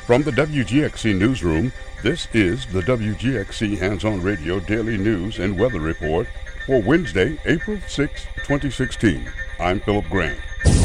From the WGXC Newsroom, this is the WGXC Hands-On Radio Daily News and Weather Report for Wednesday, April 6, 2016. I'm Philip Grant.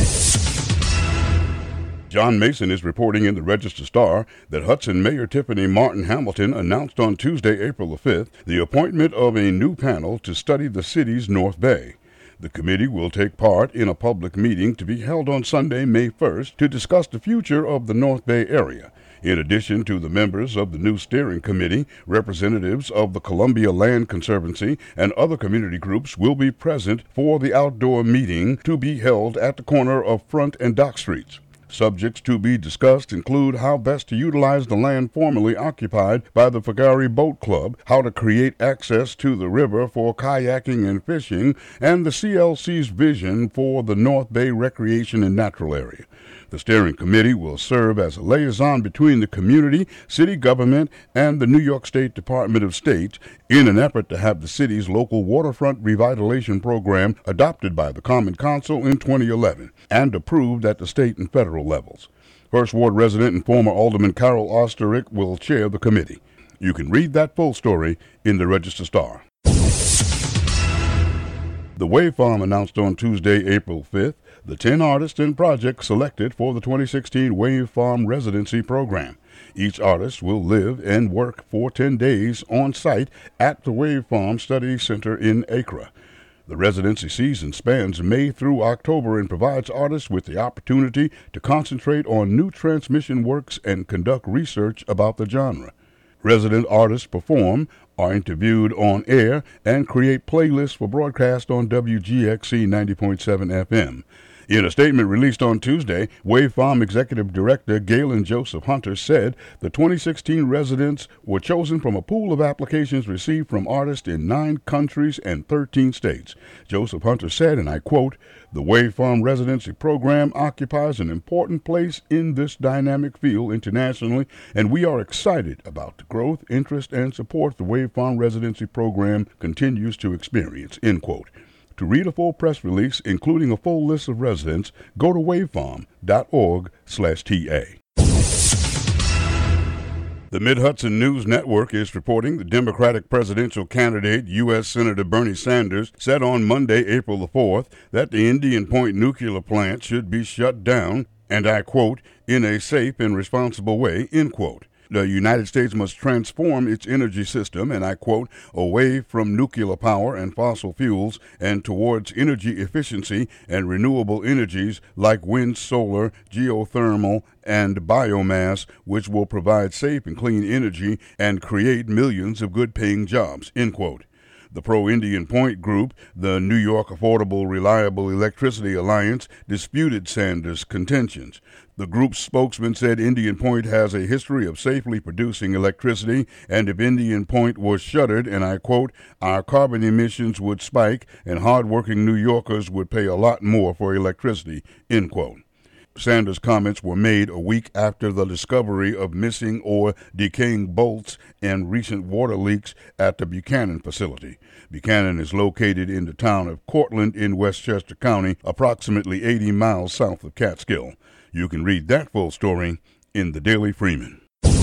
John Mason is reporting in the Register-Star that Hudson Mayor Tiffany Martin Hamilton announced on Tuesday, April the 5th, the appointment of a new panel to study the city's North Bay. The committee will take part in a public meeting to be held on Sunday, May 1st, to discuss the future of the North Bay area. In addition to the members of the new steering committee, representatives of the Columbia Land Conservancy and other community groups will be present for the outdoor meeting to be held at the corner of Front and Dock Streets. Subjects to be discussed include how best to utilize the land formerly occupied by the Fagari Boat Club, how to create access to the river for kayaking and fishing, and the CLC's vision for the North Bay Recreation and Natural Area. The steering committee will serve as a liaison between the community, city government, and the New York State Department of State in an effort to have the city's local waterfront revitalization program adopted by the Common Council in 2011 and approved at the state and federal levels. First Ward resident and former Alderman Carol Osterick will chair the committee. You can read that full story in the Register-Star. The Wave Farm announced on Tuesday, April 5th, the 10 artists and projects selected for the 2016 Wave Farm Residency Program. Each artist will live and work for 10 days on site at the Wave Farm Study Center in Accra. The residency season spans May through October and provides artists with the opportunity to concentrate on new transmission works and conduct research about the genre. Resident artists perform, are interviewed on air, and create playlists for broadcast on WGXC 90.7 FM. In a statement released on Tuesday, Wave Farm Executive Director Galen Joseph Hunter said the 2016 residents were chosen from a pool of applications received from artists in 9 countries and 13 states. Joseph Hunter said, and I quote, "The Wave Farm Residency Program occupies an important place in this dynamic field internationally, and we are excited about the growth, interest, and support the Wave Farm Residency Program continues to experience," end quote. To read a full press release, including a full list of residents, go to wavefarm.org/TA. The Mid-Hudson News Network is reporting the Democratic presidential candidate, U.S. Senator Bernie Sanders, said on Monday, April the 4th, that the Indian Point nuclear plant should be shut down, and I quote, "in a safe and responsible way," end quote. The United States must transform its energy system, and I quote, "away from nuclear power and fossil fuels and towards energy efficiency and renewable energies like wind, solar, geothermal, and biomass, which will provide safe and clean energy and create millions of good-paying jobs," end quote. The pro-Indian Point group, the New York Affordable Reliable Electricity Alliance, disputed Sanders' contentions. The group's spokesman said Indian Point has a history of safely producing electricity, and if Indian Point was shuttered, and I quote, "our carbon emissions would spike and hard-working New Yorkers would pay a lot more for electricity," end quote. Sanders' comments were made a week after the discovery of missing or decaying bolts and recent water leaks at the Buchanan facility. Buchanan is located in the town of Cortland in Westchester County, approximately 80 miles south of Catskill. You can read that full story in the Daily Freeman.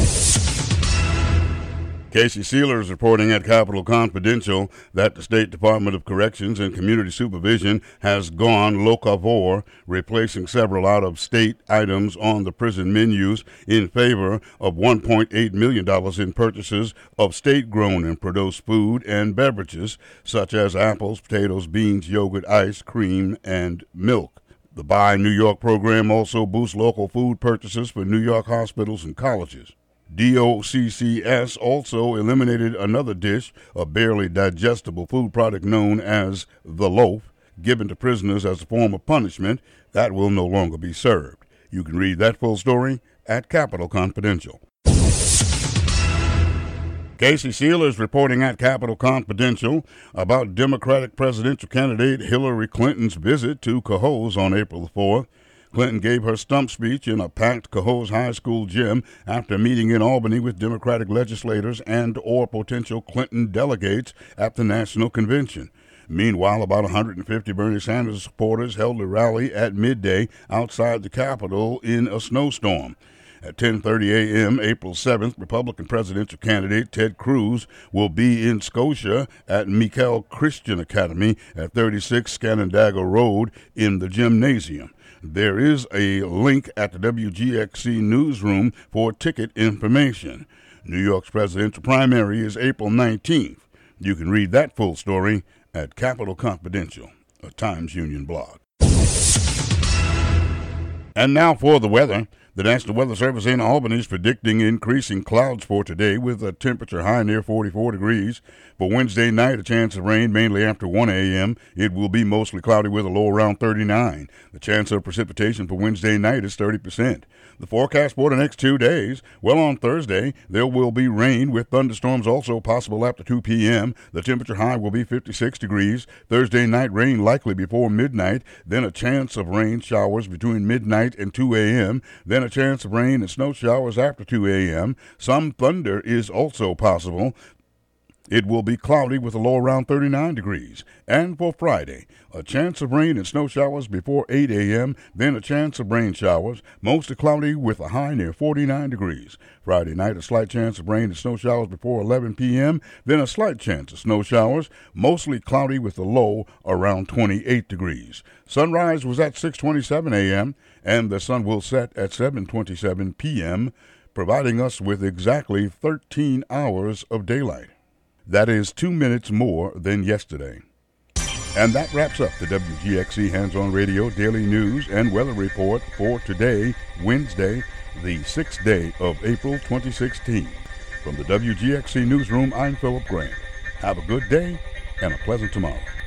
Casey Sealer is reporting at Capitol Confidential that the State Department of Corrections and Community Supervision has gone locavore, replacing several out-of-state items on the prison menus in favor of $1.8 million in purchases of state-grown and produced food and beverages, such as apples, potatoes, beans, yogurt, ice cream, and milk. The Buy New York program also boosts local food purchases for New York hospitals and colleges. DOCCS also eliminated another dish, a barely digestible food product known as the loaf, given to prisoners as a form of punishment. That will no longer be served. You can read that full story at Capitol Confidential. Casey Sealer is reporting at Capitol Confidential about Democratic presidential candidate Hillary Clinton's visit to Cohoes on April 4th. Clinton gave her stump speech in a packed Cohoes High School gym after meeting in Albany with Democratic legislators and or potential Clinton delegates at the National Convention. Meanwhile, about 150 Bernie Sanders supporters held a rally at midday outside the Capitol in a snowstorm. At 10:30 a.m., April 7th, Republican presidential candidate Ted Cruz will be in Scotia at Michael Christian Academy at 36 Canandaigua Road in the gymnasium. There is a link at the WGXC newsroom for ticket information. New York's presidential primary is April 19th. You can read that full story at Capital Confidential, a Times-Union blog. And now for the weather. The National Weather Service in Albany is predicting increasing clouds for today with a temperature high near 44 degrees. For Wednesday night, a chance of rain mainly after 1 a.m. It will be mostly cloudy with a low around 39. The chance of precipitation for Wednesday night is 30%. The forecast for the next 2 days, well, on Thursday, there will be rain with thunderstorms also possible after 2 p.m. The temperature high will be 56 degrees. Thursday night, rain likely before midnight, then a chance of rain showers between midnight and 2 a.m., then a chance of rain and snow showers after 2 a.m. Some thunder is also possible. It will be cloudy with a low around 39 degrees. And for Friday, a chance of rain and snow showers before 8 a.m., then a chance of rain showers, mostly cloudy with a high near 49 degrees. Friday night, a slight chance of rain and snow showers before 11 p.m., then a slight chance of snow showers, mostly cloudy with a low around 28 degrees. Sunrise was at 6:27 a.m., and the sun will set at 7:27 p.m., providing us with exactly 13 hours of daylight. That is 2 minutes more than yesterday. And that wraps up the WGXC Hands-On Radio Daily News and Weather Report for today, Wednesday, the 6th day of April 2016. From the WGXC Newsroom, I'm Philip Grant. Have a good day and a pleasant tomorrow.